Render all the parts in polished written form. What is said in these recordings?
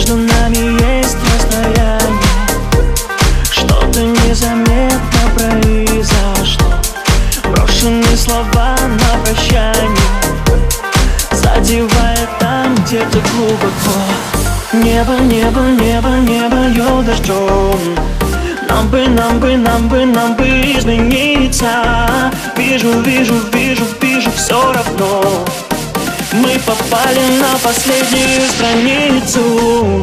между нами есть расстояние. Что-то незаметно произошло. Брошенные слова на прощание задевает там где-то глубоко. Небо, небо, небо, небо льет дождем. Нам бы измениться. Вижу, вижу, вижу, вижу, все равно мы попали на последнюю страницу.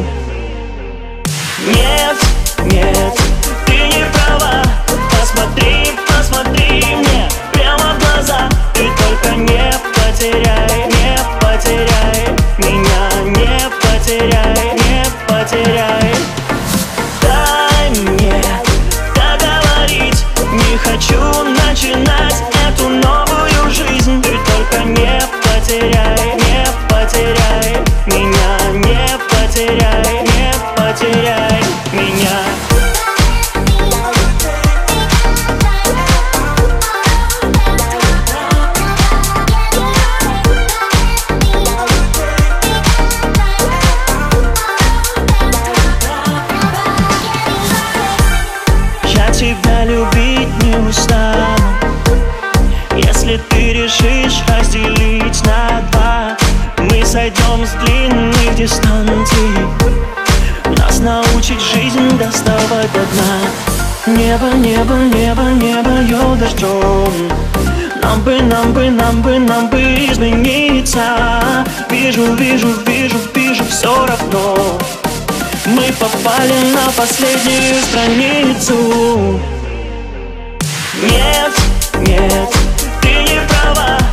Нет, нет, ты не права. Посмотри, посмотри мне прямо в глаза. Ты только не потеряй, не потеряй меня, не потеряй, не потеряй. Дай мне договорить, не хочу начинать эту новую жизнь. Ты только не потеряй, не потеряй меня, не потеряй, не потеряй меня. Я тебя любить не устану, если ты решишь разделить на два. Мы сойдем с длинных дистанций, нас научит жизнь доставать до дна. Небо, небо, небо, небо льет дождем. Нам бы измениться. Вижу, вижу, вижу, вижу, все равно мы попали на последнюю страницу. Нет, нет, ты не права.